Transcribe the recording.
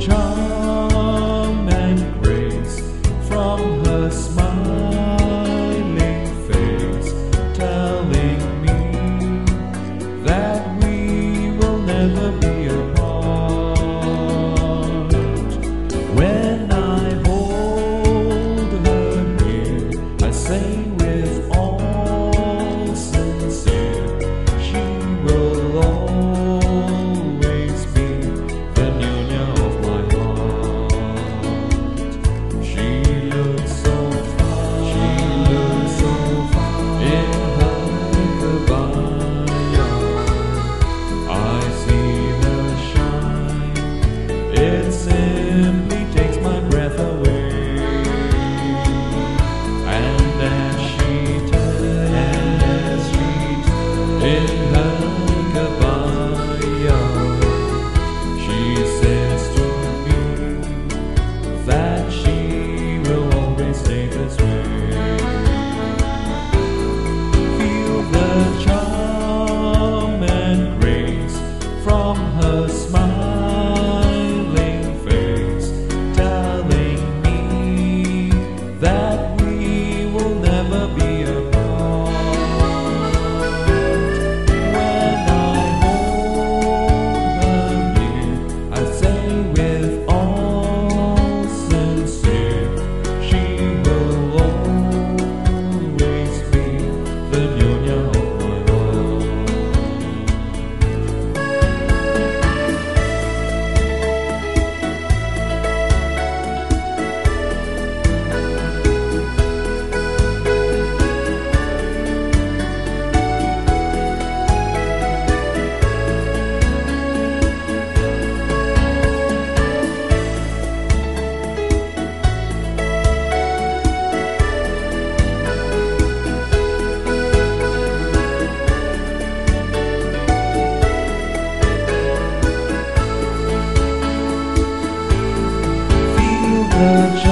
charm and grace from her smiling face, telling me that we will never be apart. When I hold her near, I say with all sincere, she will always be the Nyonya of my heart. She looks so fine in her kabaya. I see her shine, it simply takes my breath away. And as she turns in her kabaya, she says to me that she will always stay this way. Feel the charm and grace from her smiling face, telling me that we will never be apart. When I hold her near, I say with all sincere, she will always be the Nyonya of my heart. Feel the